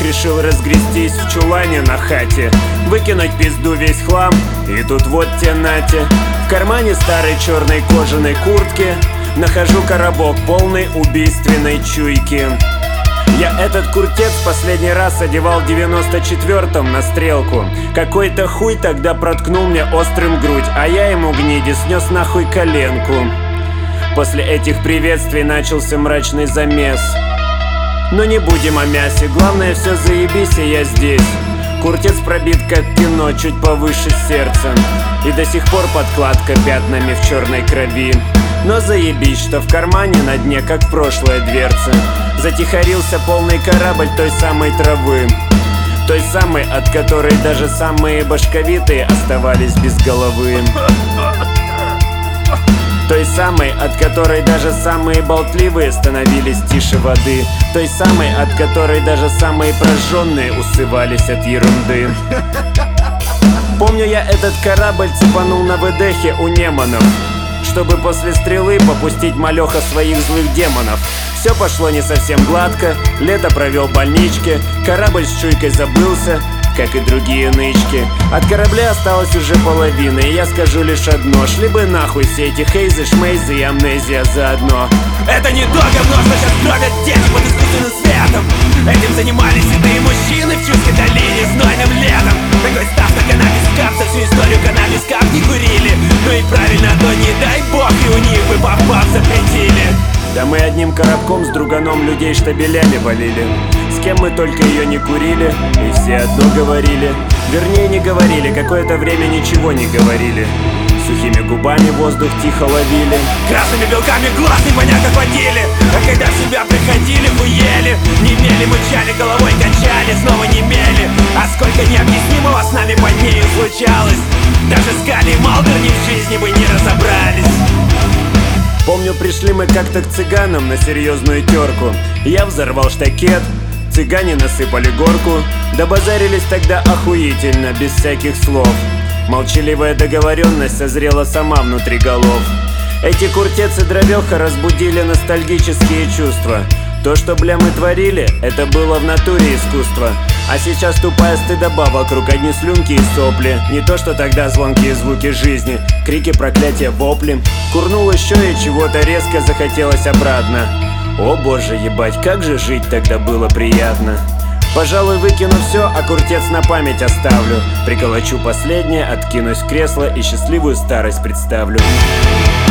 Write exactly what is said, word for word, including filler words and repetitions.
решил разгрестись в чулане на хате, выкинуть пизду весь хлам, и тут вот те нате. В кармане старой черной кожаной куртки нахожу коробок полный убийственной чуйки. Я этот куртец последний раз одевал в девяносто четвёртом на стрелку. Какой-то хуй тогда проткнул мне острым грудь, а я ему, гниде, снес нахуй коленку. После этих приветствий начался мрачный замес. Но не будем о мясе, главное все заебись, и я здесь. Куртец пробит как кино, чуть повыше сердца, и до сих пор подкладка пятнами в черной крови. Но заебись, что в кармане на дне, как прошлая дверца, затихарился полный корабль той самой травы, той самой, от которой даже самые башковитые оставались без головы, той самой, от которой даже самые болтливые становились тише воды, той самой, от которой даже самые прожженные усывались от ерунды. Помню, я этот корабль цепанул на выдохе у Неманов, чтобы после стрелы попустить малеха своих злых демонов. Все пошло не совсем гладко, лето провел в больничке, корабль с чуйкой забылся, как и другие нычки. От корабля осталась уже половина, и я скажу лишь одно: шли бы нахуй все эти хейзы, шмейзы и амнезия заодно. Это не то говно, что сейчас кровят дети под искусственным светом. Этим занимались седые мужчины в Чудской долине знойным летом. Такой став на каннабис капса, всю историю каннабис кап не курили. Ну и правильно, то не дай бог, и у них бы пап-пап запретили. Да мы одним коробком с друганом людей штабелями валили. С кем мы только ее не курили, и все одно говорили. Вернее, не говорили, какое-то время ничего не говорили. Сухими губами воздух тихо ловили. Красными белками глаз не понятно хватили. А когда в себя приходили, хуели. Не мели, мычали, головой качали, снова не мели. А сколько необъяснимого с нами под нею случалось. Даже Скали и Малдерни в жизни бы не разобрались. Помню, пришли мы как-то к цыганам на серьезную терку. Я взорвал штакет, цыгане насыпали горку. Добазарились тогда охуительно, без всяких слов. Молчаливая договоренность созрела сама внутри голов. Эти куртец и дровеха разбудили ностальгические чувства. То, что, бля, мы творили, это было в натуре искусство. А сейчас тупая стыдоба, вокруг одни слюнки и сопли. Не то, что тогда звонкие звуки жизни, крики, проклятия, вопли. Курнул еще и чего-то резко захотелось обратно. О боже, ебать, как же жить тогда было приятно. Пожалуй, выкину все, а куртец на память оставлю. Приколочу последнее, откинусь в кресло и счастливую старость представлю.